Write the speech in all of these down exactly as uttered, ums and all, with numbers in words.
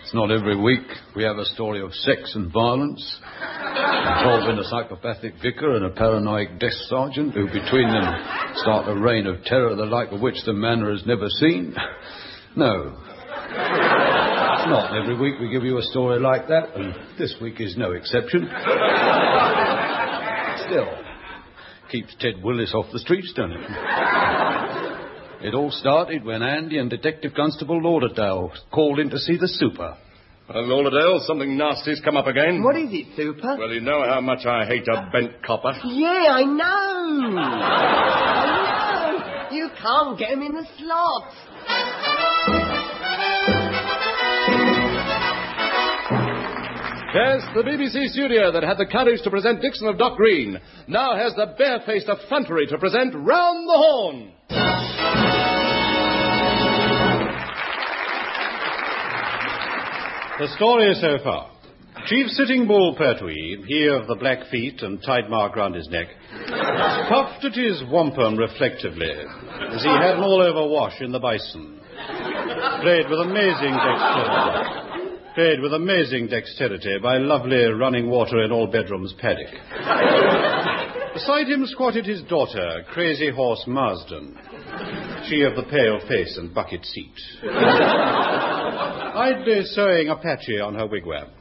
It's not every week we have a story of sex and violence involving a psychopathic vicar and a paranoid desk sergeant who between them start a reign of terror the like of which the manor has never seen. No. Not every week we give you a story like that, and this week is no exception. Still, keeps Ted Willis off the streets, doesn't it? It all started when Andy and Detective Constable Lauderdale called in to see the super. Well, Lauderdale, something nasty's come up again. What is it, Super? Well, you know how much I hate a bent copper. Yeah, I know. I know. You can't get him in the slot. Yes, the B B C studio that had the courage to present Dixon of Dock Green now has the barefaced effrontery to present Round the Horn. The story so far. Chief Sitting Bull Pertwee, he of the black feet and tide mark round his neck, puffed at his wampum reflectively as he had an all-over wash in the bison. Played with amazing dexterity. Played with amazing dexterity by lovely running water in all bedrooms paddock. Beside him squatted his daughter, Crazy Horse Marsden, she of the pale face and bucket seat, idly sewing Apache on her wigwam.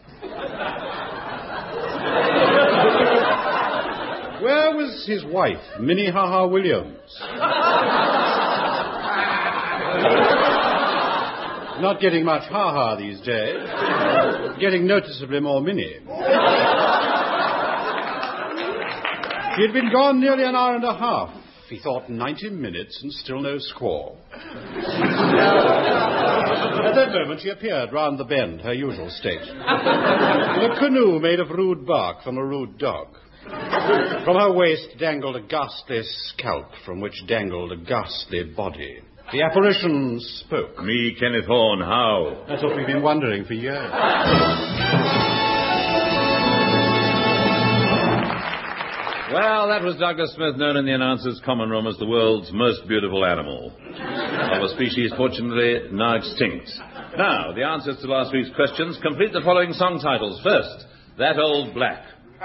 Where was his wife, Minnehaha Williams? Not getting much ha-ha these days. Getting noticeably more Minnie. She had been gone nearly an hour and a half. He thought ninety minutes and still no squaw. At that moment she appeared round the bend, her usual state. In a canoe made of rude bark from a rude dog. From her waist dangled a ghastly scalp from which dangled a ghastly body. The apparition spoke. Me, Kenneth Horne, how? That's what we've been wondering for years. Well, that was Douglas Smith, known in the announcers' common room as the world's most beautiful animal. Of a species fortunately now extinct. Now, the answers to last week's questions complete the following song titles. First, That Old Black.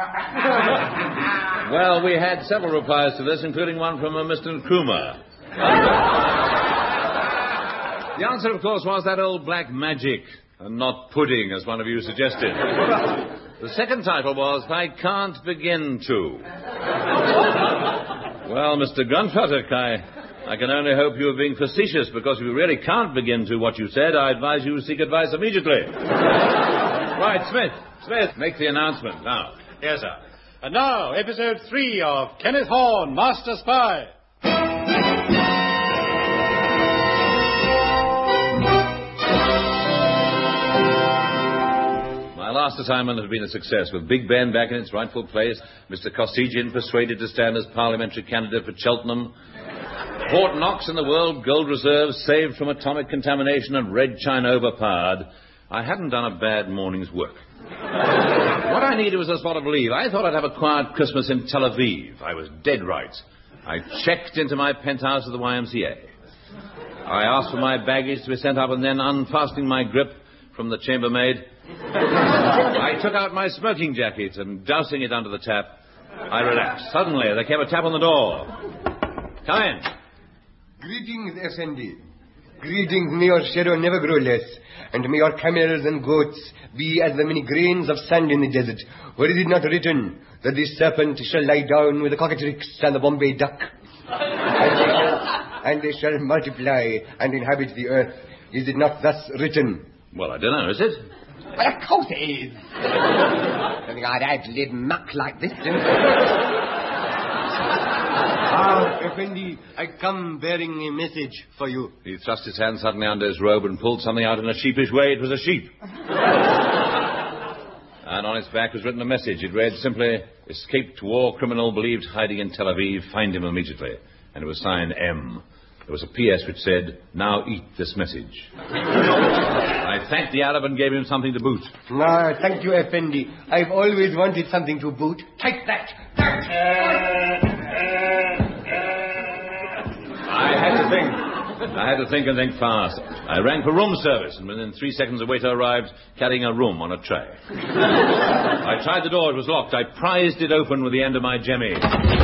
Well, we had several replies to this, including one from a Mister Krumer. The answer, of course, was That Old Black Magic, and not pudding, as one of you suggested. The second title was I Can't Begin To. Well, Mister Grunfuttock, I, I can only hope you are being facetious, because if you really can't begin to what you said, I advise you to seek advice immediately. Right, Smith, Smith, make the announcement now. Yes, sir. And now, episode three of Kenneth Horne, Master Spy. My last assignment has been a success, with Big Ben back in its rightful place, Mister Costigian persuaded to stand as parliamentary candidate for Cheltenham, Fort Knox and the World Gold Reserve saved from atomic contamination, and Red China overpowered. I hadn't done a bad morning's work. What I needed was a spot of leave. I thought I'd have a quiet Christmas in Tel Aviv. I was dead right. I checked into my penthouse at the Y M C A. I asked for my baggage to be sent up, and then, unfastening my grip from the chambermaid, I took out my smoking jacket and, dousing it under the tap, I relaxed. Suddenly, there came a tap on the door. Come in. Greetings, S N D. Greetings, may your shadow never grow less, and may your camels and goats be as the many grains of sand in the desert. Where is it not written that the serpent shall lie down with the cockatrice and the Bombay duck? And they, shall, and they shall multiply and inhabit the earth. Is it not thus written? Well, I don't know, is it? Well, of course it is. I think I'd ad-lib muck like this, don't I? Ah, Effendi, I come bearing a message for you. He thrust his hand suddenly under his robe and pulled something out in a sheepish way. It was a sheep. And on its back was written a message. It read simply, escaped war criminal believed hiding in Tel Aviv, find him immediately. And it was signed M. There was a P S which said, now eat this message. I thanked the Arab and gave him something to boot. No, thank you, Effendi. I've always wanted something to boot. Take that. I had to think. I had to think and think fast. I rang for room service, and within three seconds a waiter arrived carrying a room on a tray. I tried the door. It was locked. I prized it open with the end of my jemmy.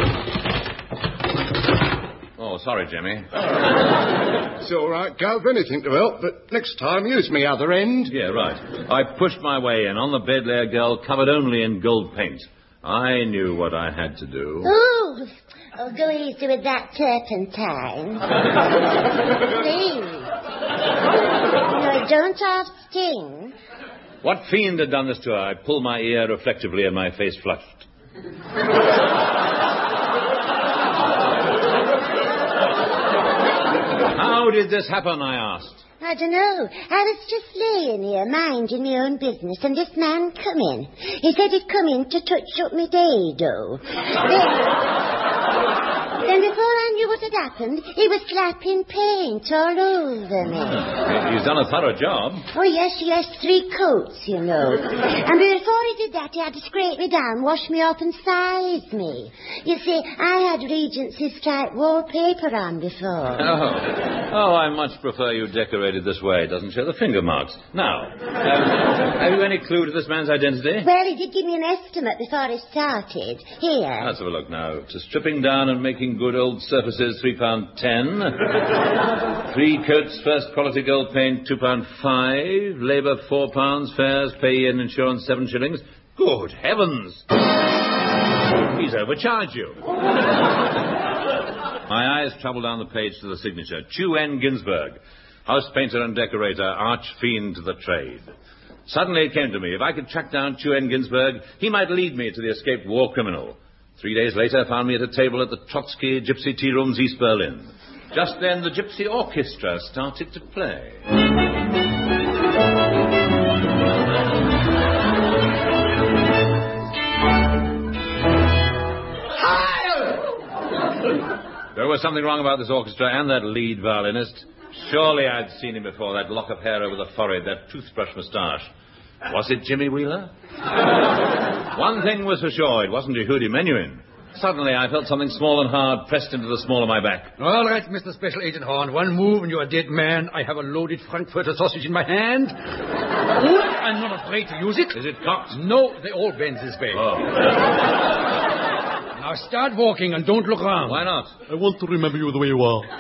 Oh, sorry, Jimmy. It's all right, Gov. Anything to help, but next time use me other end. Yeah, right. I pushed my way in. On the bed lay a girl covered only in gold paint. I knew what I had to do. Ooh, oh, go easy with that turpentine. Please. No, don't ask Sting. What fiend had done this to her? I pulled my ear reflectively and my face flushed. How did this happen, I asked. I don't know. I was just laying here, minding my own business, and this man come in. He said he'd come in to touch up my dado. Then, then before I knew what had happened, he was slapping paint all over me. He's done a thorough job. Oh, yes, yes, three coats, you know. And before he did that, he had to scrape me down, wash me off, and size me. You see, I had Regency striped wallpaper on before. Oh. Oh, I much prefer you decorated this way. It doesn't show the finger marks. Now, um, have you any clue to this man's identity? Well, he did give me an estimate before he started. Here. Let's have a look now. To stripping down and making good old surfaces, three pound ten. Three coats, first quality gold paint, two pound five. Labour, four pounds. Fares, pay and insurance, seven shillings. Good heavens! He's overcharged you. My eyes travelled down the page to the signature. Chu N. Ginsberg, house painter and decorator, arch-fiend to the trade. Suddenly it came to me, if I could track down Chu N. Ginsberg, he might lead me to the escaped war criminal. Three days later, found me at a table at the Trotsky Gypsy Tea Rooms, East Berlin. Just then, the Gypsy Orchestra started to play. There was something wrong about this orchestra and that lead violinist. Surely I'd seen him before, that lock of hair over the forehead, that toothbrush moustache. Was it Jimmy Wheeler? One thing was for sure, it wasn't Yehudi Menuhin. Suddenly I felt something small and hard pressed into the small of my back. All right, Mister Special Agent Horn, one move and you're a dead man. I have a loaded Frankfurter sausage in my hand. Good, I'm not afraid to use it. Is it cocked? No, they all bend this way. Oh. Now start walking and don't look around. Why not? I want to remember you the way you are.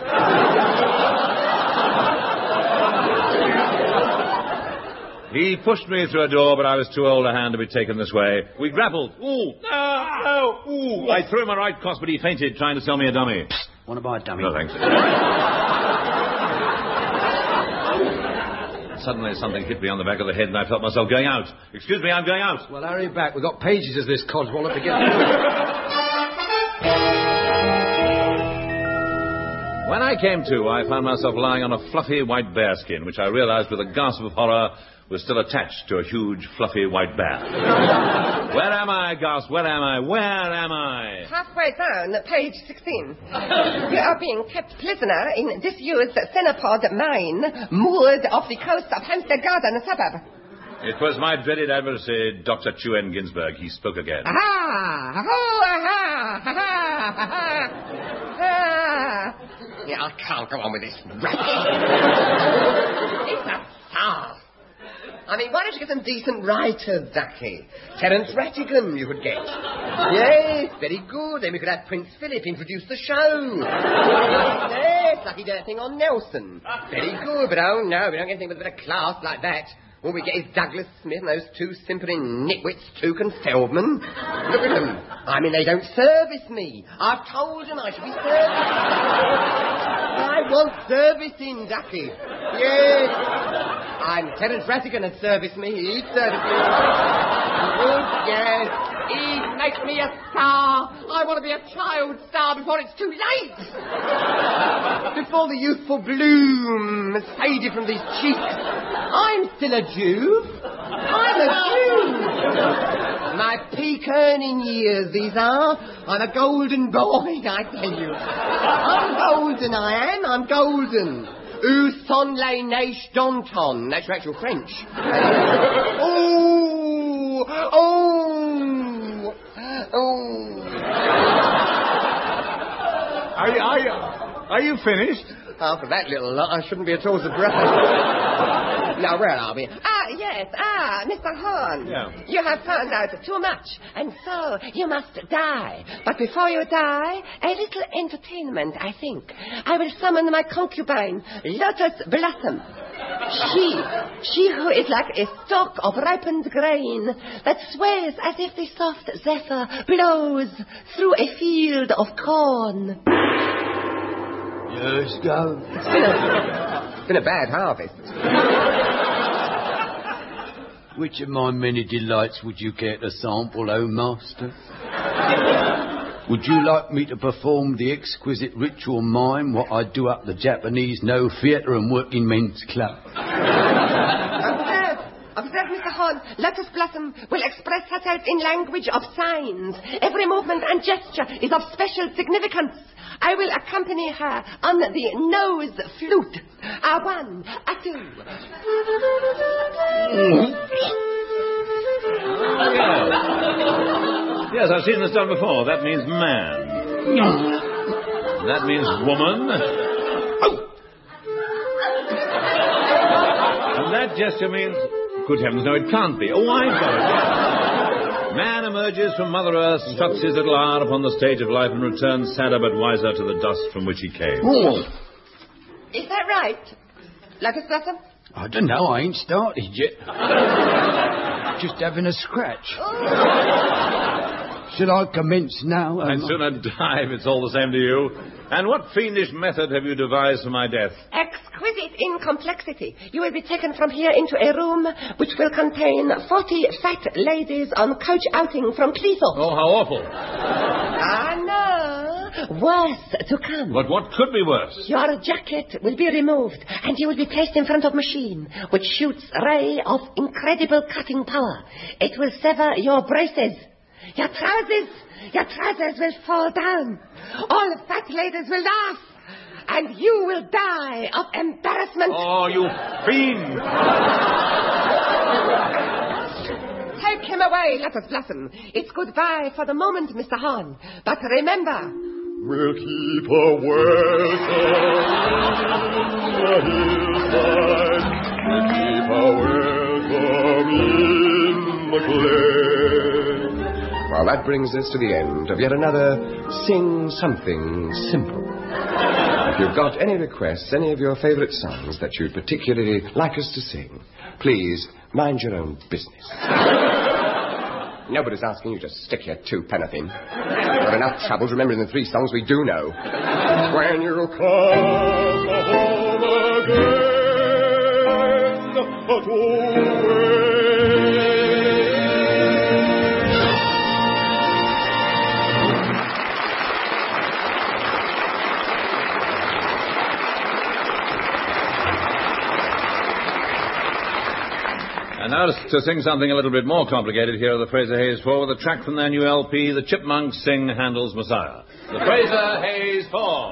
He pushed me through a door, but I was too old a hand to be taken this way. We grappled. Ooh, no, no, ooh. I threw him a right cross, but he fainted, trying to sell me a dummy. Want to buy a dummy? No, thanks. Suddenly something hit me on the back of the head, and I felt myself going out. Excuse me, I'm going out. Well, hurry back. We've got pages of this codswallop to get through. When I came to, I found myself lying on a fluffy white bearskin, which I realized with a gasp of horror was still attached to a huge, fluffy white bear. Where am I, gasped? Where am I? Where am I? Halfway down, page sixteen. You are being kept prisoner in disused Cenopod mine, moored off the coast of Hampstead Garden suburb. It was my dreaded adversary, Doctor Chu N. Ginsberg. He spoke again. Ah! Oh, aha! Ha, ha, ha, ha. Yeah, I can't go on with this racket. It's a farce. I mean, why don't you get some decent writers, Ducky? Terence Rattigan, you could get. Yes, very good. Then we could have Prince Philip introduce the show. Yes, like he did a thing on Nelson. Very good, but oh no, we don't get anything with a bit of class like that. All we get is Douglas Smith and those two simpering nitwits, Tuke and Feldman. Look at them. I mean, they don't service me. I've told them I should be serviced. I want servicing, Ducky. Yes. I'm Terence Rattigan had serviced me. He'd service me. Good, yes. He'd make me a star. I want to be a child star before it's too late. Before the youthful bloom has faded from these cheeks. I'm still a Jew. I'm a Jew. My peak earning years, these are. I'm a golden boy, I tell you. I'm golden, I am. I'm golden. Où sont les neiges d'antan? That's your actual French. Oh! Oh! Oh! Are you, are you, are you finished? After that little lot, I shouldn't be at all surprised. Now, where are we? Ah, yes. Ah, Mister Horn. Yeah. You have found out too much, and so you must die. But before you die, a little entertainment, I think. I will summon my concubine, Lotus Blossom. She, she who is like a stalk of ripened grain that sways as if the soft zephyr blows through a field of corn. Yes, go. It's been a, it's been a bad harvest. Which of my many delights would you care to sample, O master? Would you like me to perform the exquisite ritual mime what I do up the Japanese No Theatre and Working Men's Club? Observe, observe, Mister Horn. Lotus Blossom will express herself in language of signs. Every movement and gesture is of special significance. I will accompany her on the nose flute. A one, a two. Oh, yes. Yes, I've seen this done before. That means man. That means woman. And that gesture means... Good heavens, no, it can't be. Oh, I've got it. Man emerges from Mother Earth, struts his little hour upon the stage of life, and returns sadder but wiser to the dust from which he came. Oh. Is that right, Lotus Blossom? I don't know, I ain't started yet. Just having a scratch. Shall I commence now? I'd sooner die if it's all the same to you. And what fiendish method have you devised for my death? Exquisite in complexity. You will be taken from here into a room which will contain forty fat ladies on coach outing from Cleethorpes. Oh, how awful. Ah, no. Worse to come. But what could be worse? Your jacket will be removed, and you will be placed in front of a machine which shoots a ray of incredible cutting power. It will sever your braces. Your trousers, your trousers will fall down. All the fat ladies will laugh. And you will die of embarrassment. Oh, you fiend. Take him away, Lotus Blossom. It's goodbye for the moment, Mister Horn. But remember... We'll keep a welcome in the hillside. We'll keep a welcome in the glade. Well, that brings us to the end of yet another Sing Something Simple. If you've got any requests, any of your favourite songs that you'd particularly like us to sing, please mind your own business. Nobody's asking you to stick your two-penny in. Got enough troubles remembering the three songs we do know. When you come home again to And now to sing something a little bit more complicated, here are the Fraser Hayes Four with a track from their new L P, The Chipmunks Sing Handel's Messiah. The Fraser Hayes Four.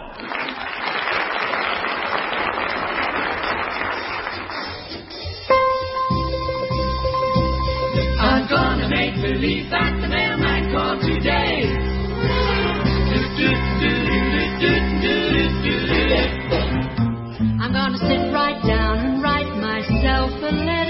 I'm gonna make believe that the mailman called today. I'm gonna sit right down and write myself a letter.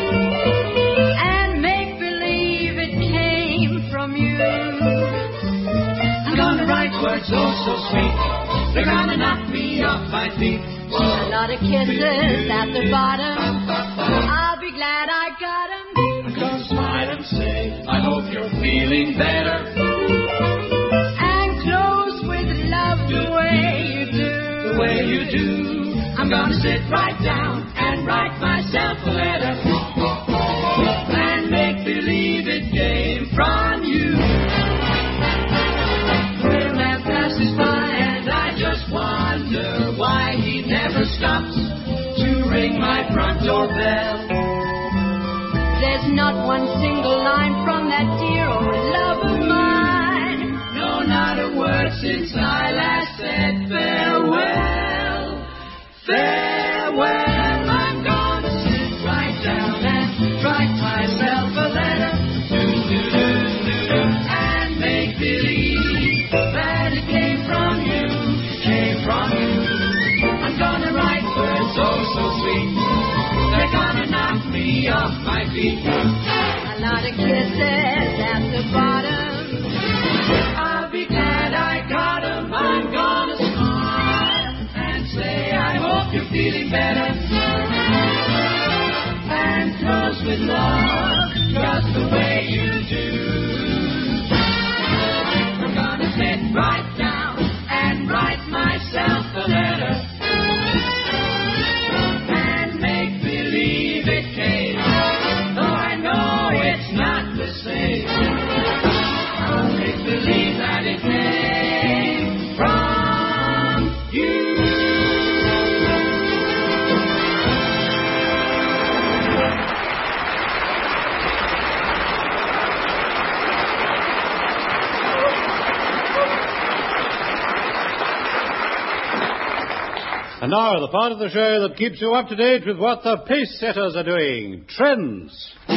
Words oh so sweet, they're gonna knock me off my feet. A lot of kisses at the bottom, I'll be glad I got 'em. I'm gonna smile and say, I hope you're feeling better. And close with love the way you do, the way you do. I'm gonna sit right down and write myself a letter. And make believe it came from you. Wonder why he never stops to ring my front door bell. There's not one single line from that dear old love of mine. No, not a word since I last said farewell. Farewell, I'm gonna sit right down and write myself a letter. And make believe that it came from you. From you. I'm feet. A lot of kisses at the bottom. I'll be glad I got 'em. I'm gonna smile and say I hope you're feeling better. And close with love, just the way you do. I'm gonna sit right down and write myself a letter. And make believe it came, though I know it's not the same. I'll make believe that it came from you. And now, the part of the show that keeps you up to date with what the pace setters are doing. Trends.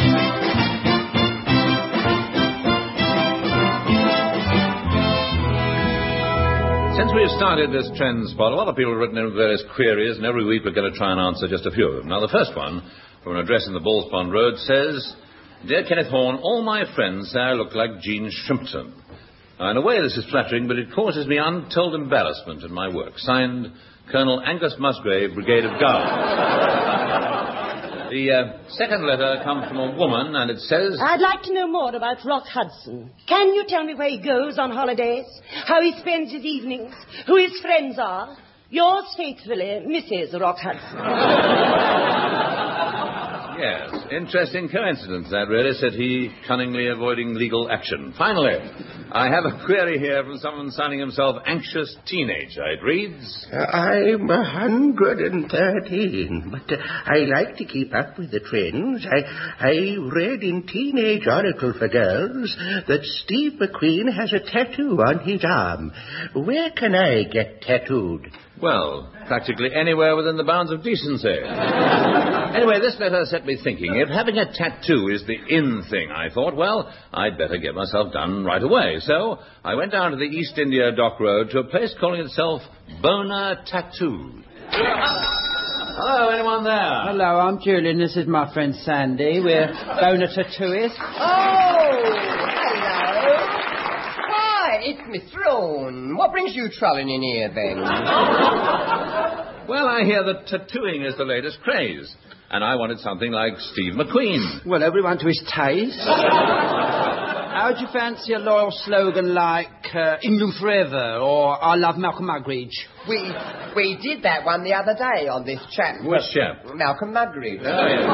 Since we've started this trend spot, a lot of people have written in various queries, and every week we're going to try and answer just a few of them. Now, the first one, from an address in the Ballspond Road, says, Dear Kenneth Horne, all my friends say I look like Gene Shrimpton. Now, in a way, this is flattering, but it causes me untold embarrassment in my work. Signed, Colonel Angus Musgrave, Brigade of Guards. The uh, second letter comes from a woman, and it says... I'd like to know more about Rock Hudson. Can you tell me where he goes on holidays, how he spends his evenings, who his friends are? Yours faithfully, Missus Rock Hudson. Yes, interesting coincidence, that really, said he, cunningly avoiding legal action. Finally, I have a query here from someone signing himself Anxious Teenager. It reads... Uh, I'm one hundred thirteen, but uh, I like to keep up with the trends. I, I read in Teenage Oracle for Girls that Steve McQueen has a tattoo on his arm. Where can I get tattooed? Well, practically anywhere within the bounds of decency. Anyway, this letter set me thinking. If having a tattoo is the in thing, I thought, well, I'd better get myself done right away. So I went down to the East India Dock Road to a place calling itself Boner Tattooed. Hello, anyone there? Hello, I'm Julian. This is my friend Sandy. We're Boner Tattooists. Oh, hello. Hi, it's Miss Roan. What brings you trolling in here, then? Well, I hear that tattooing is the latest craze, and I wanted something like Steve McQueen. Well, everyone to his taste. How'd you fancy a loyal slogan like uh, England Forever or I Love Malcolm Muggeridge? We we did that one the other day on this chap. Which chap? Malcolm Muggeridge. Oh, yeah.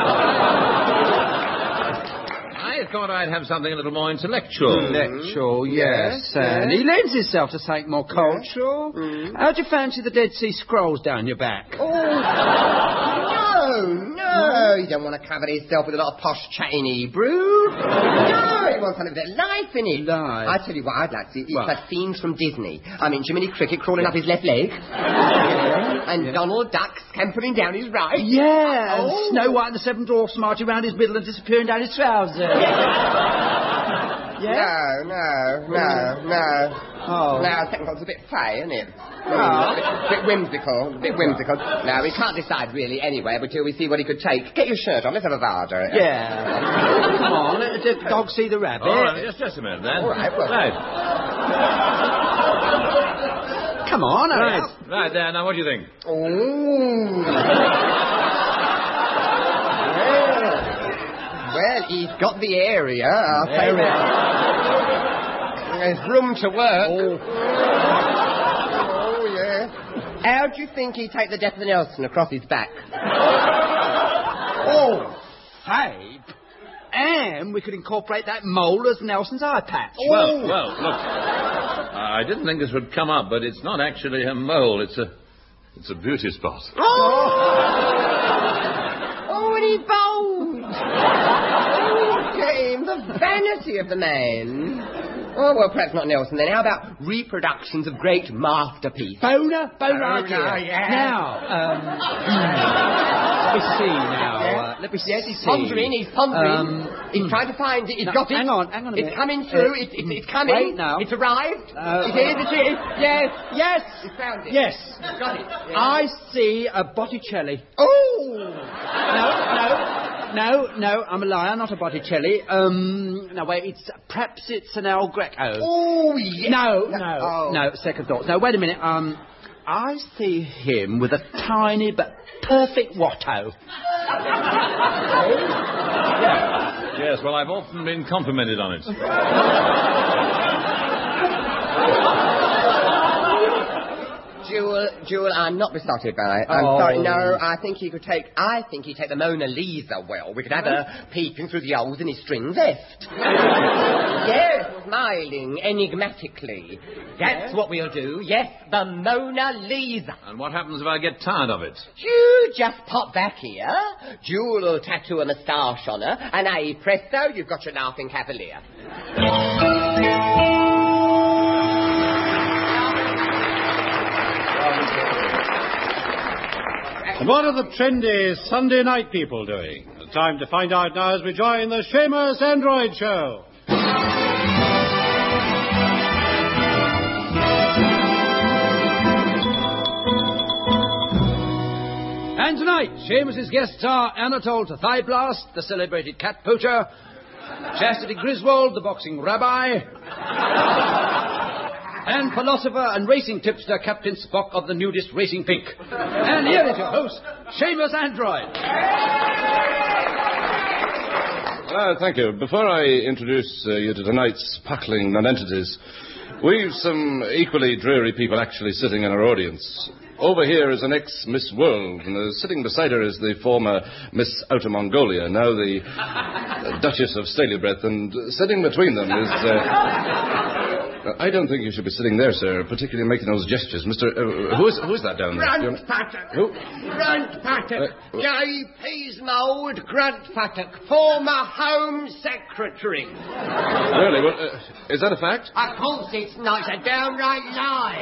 I thought I'd have something a little more intellectual. Intellectual, yes. yes. And he lends himself to something more cultural. Yes. Mm. How'd you fancy the Dead Sea Scrolls down your back? Oh, no, no. You don't want to cover yourself with a lot of posh chat in Hebrew. No, you want something with a life in it. Life. I tell you what I'd like to see. It's like scenes from Disney. I mean, Jiminy Cricket crawling up his left leg. And yeah. Donald Duck scampering down his right. Yeah, oh. and Snow White and the Seven Dwarfs marching around his middle and disappearing down his trousers. Yeah? No, no, no, no. Oh. No, second one's a bit fey, isn't it? Oh. A bit, bit whimsical, a bit whimsical. No, we can't decide really anyway until we see what he could take. Get your shirt on, let's have a varder. Yeah. Come on, let the dog see the rabbit. All right, just, just a minute then. All right, well. Right. Come on, right. Up. Right there, now what do you think? Ooh. Well, he's got the area, I'll say that. There's room to work. Oh. Oh, yeah. How do you think he'd take the death of Nelson across his back? Oh, hey. And we could incorporate that mole as Nelson's eye patch. Oh. Well, well, look. I didn't think this would come up, but it's not actually a mole. It's a, it's a beauty spot. Oh! Oh, and he bowled. Oh, James, the vanity of the man. Oh, well, perhaps not Nelson then. How about reproductions of great masterpieces? Boner? Boner, Boner, yeah. Now, um... let me see now. Yeah. Uh, let me yes, see. he's pondering, he's pondering. Um, he's trying to find it. He's no, got it. Hang on, hang on a minute. It's coming through. Uh, it's, it's, it's coming. Wait now. It's arrived. Uh, it is, it is. Yes, yes. He's found it. Yes. He's got it. Yes. I see a Botticelli. Oh! No, no. no, no, I'm a liar, not a Botticelli. Um, no, wait, it's, perhaps it's an El Greco. Oh, yes. No, no, Oh. no, second thoughts. No, wait a minute, um, I see him with a tiny but perfect Watto. Yes, well, I've often been complimented on it. Jewel, Jewel, I'm not besotted by it. I'm Oh. sorry. No, I think he could take. I think he'd take the Mona Lisa well. We could have her peeping through the holes in his string vest. Yes, smiling enigmatically. That's what we'll do. Yes, the Mona Lisa. And what happens if I get tired of it? You just pop back here. Jewel will tattoo a moustache on her, and hey, presto, you've got your laughing cavalier. And what are the trendy Sunday night people doing? Time to find out now as we join the Seamus Android Show. And tonight, Seamus's guests are Anatole Thigh-Blast, the celebrated cat poacher, Chastity Griswold, the boxing rabbi, and philosopher and racing tipster Captain Spock of the nudist Racing Pink. And here is your host, Seamus Android. Uh, thank you. Before I introduce uh, you to tonight's sparkling nonentities, we've some equally dreary people actually sitting in our audience. Over here is an ex-Miss World, and uh, sitting beside her is the former Miss Outer Mongolia, now the uh, Duchess of Stalybreath, and uh, sitting between them is... Uh, I don't think you should be sitting there, sir, particularly making those gestures. Mister Uh, who, is, who is that down there? Grunt Paddock. Who? Grunt Paddock. Uh, Gay Peasmold Grunt Paddock, former Home Secretary. Really? Well, uh, is that a fact? Of course it's not. It's a downright lie.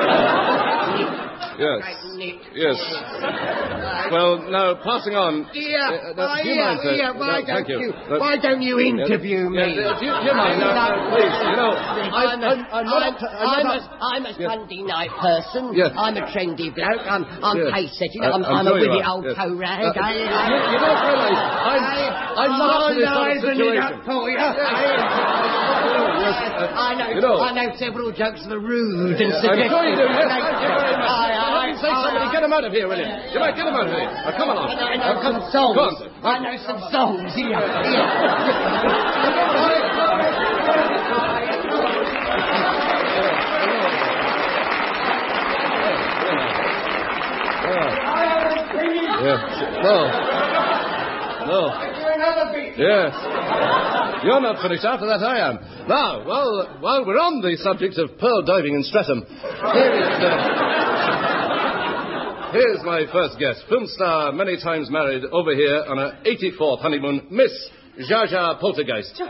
Yes. Right, Nick. Yes. Well, now, passing on... Dear, Uh, now, why, do you mind, sir? dear, why No, thank don't you. you, No. why don't you interview Yes, me? yes, uh, do you, do you mind? No, no, please. You know, I, I'm a, I'm, I'm not... I'm, I'm a, I'm a Yes. Sunday night person. Yes. I'm a trendy bloke. I'm, I'm Yes. pace-setting. Uh, I'm, I'm I'm a sure you witty are. old Yes. toe rag. Uh, I, you, I, you don't realise I'm, I'm not in this sort of livening it up situation. for you. Yes, uh, I know, you know- I know several jokes that are rude and I'm suggestive. sure you do, yes. Thank Thank you you very much. I, I, Why don't you say I, somebody, I, get him out of here, will you? You might get him out of here. Now, come along. I know Now, come, some songs. Go on, sir. I know some songs. Here, here. Yes. No. No. Yes. You're not finished. After that, I am. Now, while, while we're on the subject of pearl diving in Streatham, here is... Uh, here's my first guest. Film star, many times married, over here on her eighty-fourth honeymoon, Miss Zsa Zsa Poltergeist.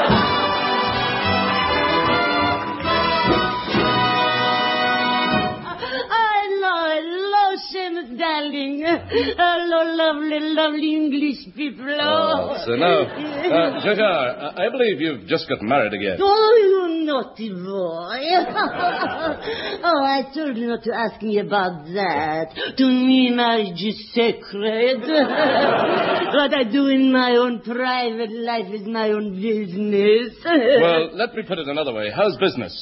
Seamus, darling. Hello, lovely, lovely English people. Oh. So now, uh, Zsa Zsa, I believe you've just got married again. Oh, you naughty boy. Oh, I told you not to ask me about that. To me, marriage is sacred. What I do in my own private life is my own business. Well, let me put it another way. How's business?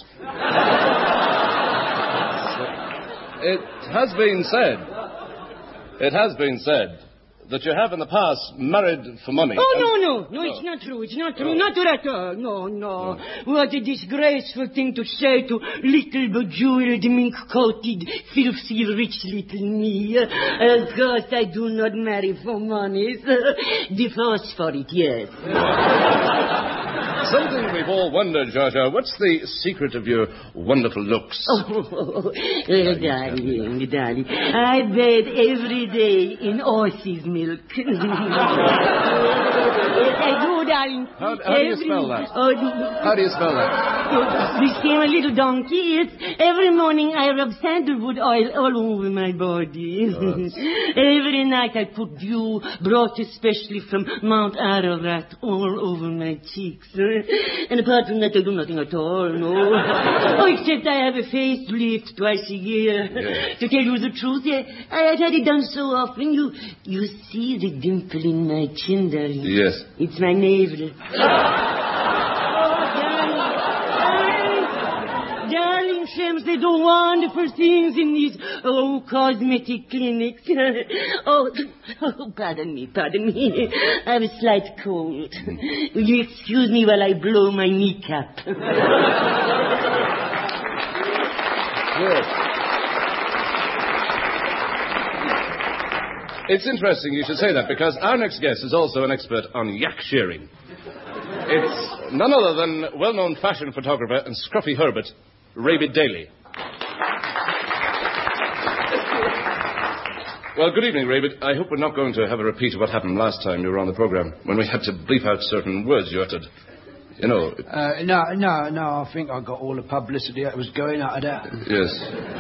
It has been said, it has been said that you have in the past married for money. Oh, no, no. No, it's not true. It's not true. No. Not at all. No, no. What a disgraceful thing to say to little bejeweled, mink-coated, filthy, rich little me. Of course, I do not marry for money. Divorce for it, yes. Something we've all wondered, Zsa Zsa. What's the secret of your wonderful looks? Oh, darling, darling. I bathe every day in horse's milk. Yes, I do, darling. How, how do you Every- spell that? Oh, How do you spell that? This came a little donkey. Yes. Every morning I rub sandalwood oil all over my body. Every night I put dew, brought especially from Mount Ararat, all over my cheeks. And apart from that, I do nothing at all, no. Oh, except I have a facelift twice a year. Yes. To tell you the truth, I, I have had it done so often. You you see the dimple in my chin, darling? Yes. It's my navel. Darling Shems, they do wonderful things in these, oh, cosmetic clinics. oh, oh, pardon me, pardon me. I have a slight cold. Will you excuse me while I blow my kneecap? Yes. It's interesting you should say that, because our next guest is also an expert on yak shearing. It's none other than well-known fashion photographer and scruffy Herbert, Ravid Daly. Well, good evening, Ravid. I hope we're not going to have a repeat of what happened last time you were on the program, when we had to bleep out certain words you uttered. You know... Uh, no, no, no, I think I got all the publicity that was going out of that. Yes.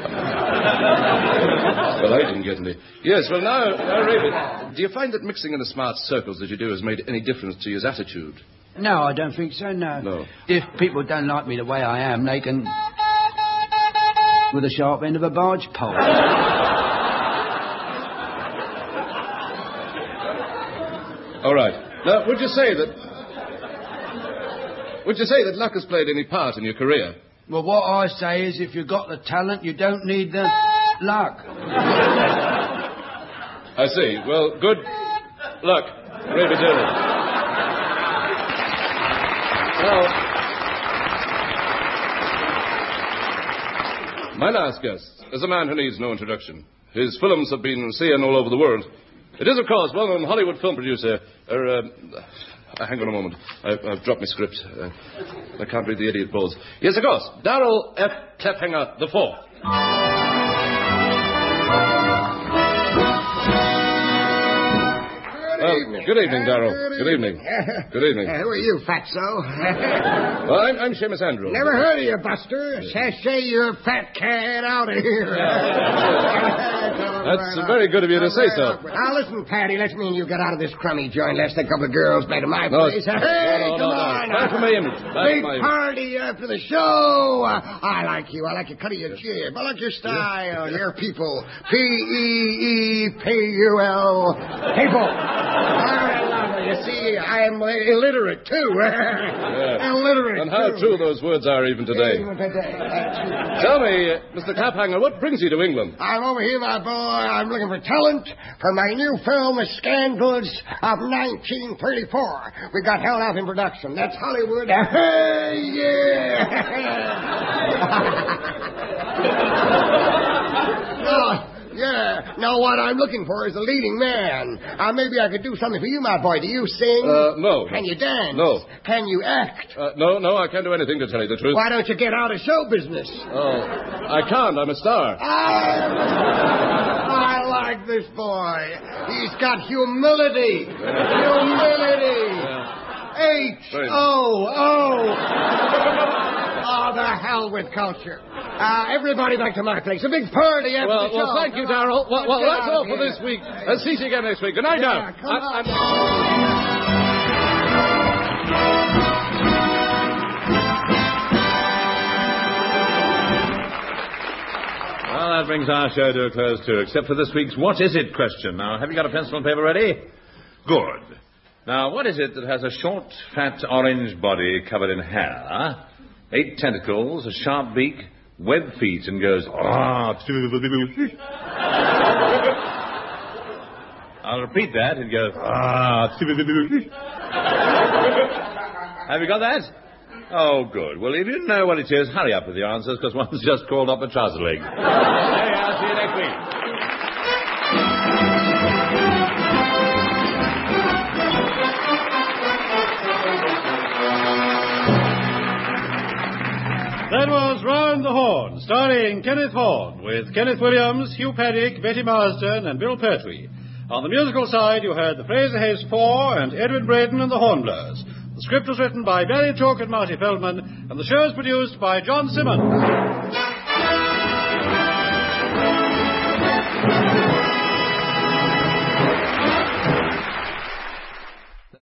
Well, I didn't get any. Yes, well, now, now, Ravid, do you find that mixing in the smart circles that you do has made any difference to his attitude? No, I don't think so, no. No. If people don't like me the way I am, they can... with the sharp end of a barge pole. All right. Now, would you say that... Would you say that luck has played any part in your career? Well, what I say is if you've got the talent, you don't need the luck. I see. Well, good luck, Ravid Daly. Now, my last guest is a man who needs no introduction. His films have been seen all over the world. It is, of course, well-known Hollywood film producer... Er, uh, uh, hang on a moment. I've, I've dropped my script. Uh, I can't read the idiot balls. Yes, of course. Darrell F. Cliffhanger the Fourth. Well, good evening, Darrell. Good evening. Good evening. Uh, who are you, fatso? Well, I'm, I'm Seamus Andrews. Never heard of you, Buster. Sashay your fat cat out of here. That's very good of you to say so. Now, listen, Patty, let's me and you get out of this crummy joint. Let's take a couple of girls back to my No, place. no, Hey, no, no, come no. on. Back to my image. Back Big to my image. party after the show. Uh, I like you. I like your cut of your jib. I like your style. Your people. P E E P U L. People. You see, I'm illiterate, too. Yes. Illiterate, And how too. true those words are even today. Even today. Tell me, uh, Mister Claphanger, what brings you to England? I'm over here, my boy. I'm looking for talent for my new film, The Scandals of nineteen thirty-four. We got held out in production. That's Hollywood. Hey, yeah! oh, yeah. Now, what I'm looking for is a leading man. Uh, maybe I could do something for you, my boy. Do you sing? Uh, no. Can you dance? No. Can you act? Uh, no, no, I can't do anything, to tell you the truth. Why don't you get out of show business? Oh, I can't. I'm a star. I, I like this boy. He's got humility. Humility. H O O. Oh, the hell with culture. Uh, everybody back to my place. A big party after Well, the show. well, thank you, Darrell. Well, well, that's all for this week. Uh, see you again next week. Good night, Yeah, now. come I- on. Well, that brings our show to a close, too, except for this week's What Is It question. Now, have you got a pencil and paper ready? Good. Now, what is it that has a short, fat, orange body covered in hair, eight tentacles, a sharp beak, web feet, and goes... Ah, I'll repeat that. It goes... Ah. Have you got that? Oh, good. Well, if you know what it is, hurry up with the answers, because one's just crawled up a trouser leg. Hey, I'll see you next week. That was Round the Horn, starring Kenneth Horne, with Kenneth Williams, Hugh Paddick, Betty Marsden, and Bill Pertwee. On the musical side, you heard the Fraser Hayes Four and Edwin Braden and the Hornblowers. The script was written by Barry Chalk and Marty Feldman, and the show is produced by John Simmons.